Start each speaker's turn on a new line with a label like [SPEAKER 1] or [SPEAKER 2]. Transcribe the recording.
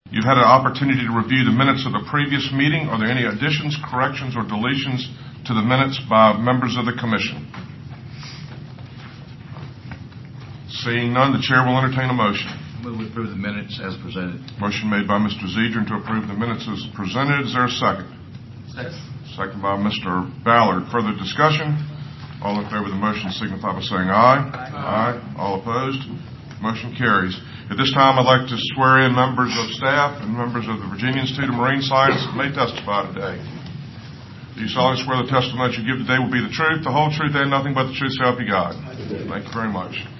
[SPEAKER 1] You've had an opportunity to review the minutes of the previous meeting. Are there any additions, corrections, or deletions to the minutes by members of the commission? Seeing none, the chair will entertain a motion.
[SPEAKER 2] Move to approve the minutes as presented.
[SPEAKER 1] Motion made by Mr. Zedrin to approve the minutes as presented. Is there a second?
[SPEAKER 2] Second.
[SPEAKER 1] Second by Mr. Ballard. Further discussion? All in favor of the motion signify by saying aye. Aye. All opposed? Motion carries. At this time, I'd like to swear in members of staff and members of the Virginia Institute of Marine Science that may testify today. Do you solemnly swear the testimony that you give today will be the truth, the whole truth, and nothing but the truth, so help you God? Thank you very much.